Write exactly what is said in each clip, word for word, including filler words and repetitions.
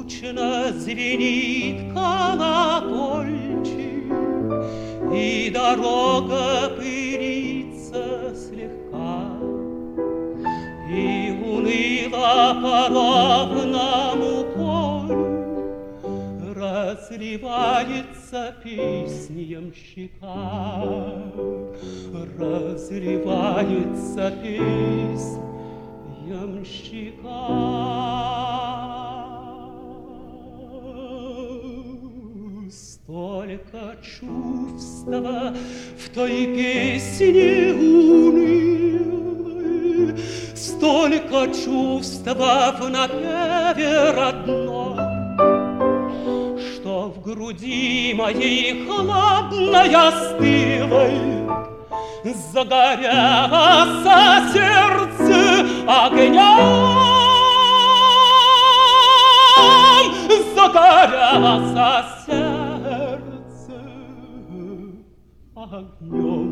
звучно звенит колокольчик, и дорога пылится слегка, и уныло по ровному полю разливается песнь ямщика, разливается песнь ямщика. Столько чувства в той песне унылой, столько чувства в напеве родном, что в груди моей холодной остылой загорелось сердце огнем, загорелось сердце огнем.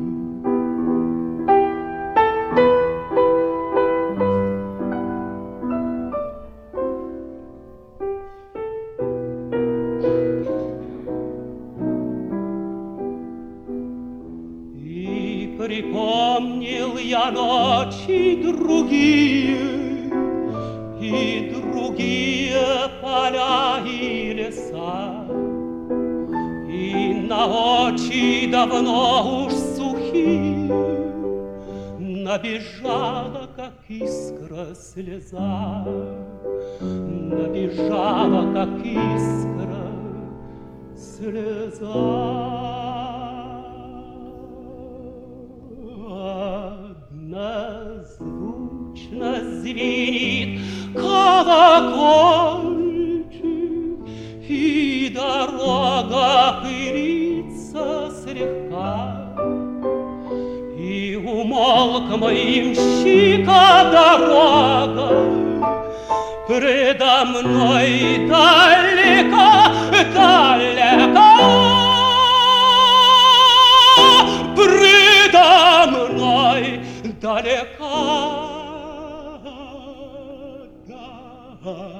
Припомнил я ночи другие, и другие поля и леса, и на очи давно уж сухие набежала, как искра, слеза, набежала, как искра, слеза. Звучно звенит колокольчик, и дорога пылится слегка, и умолк ямщика дорога, предо мной далеко, далеко, предо мной далеко, далеко.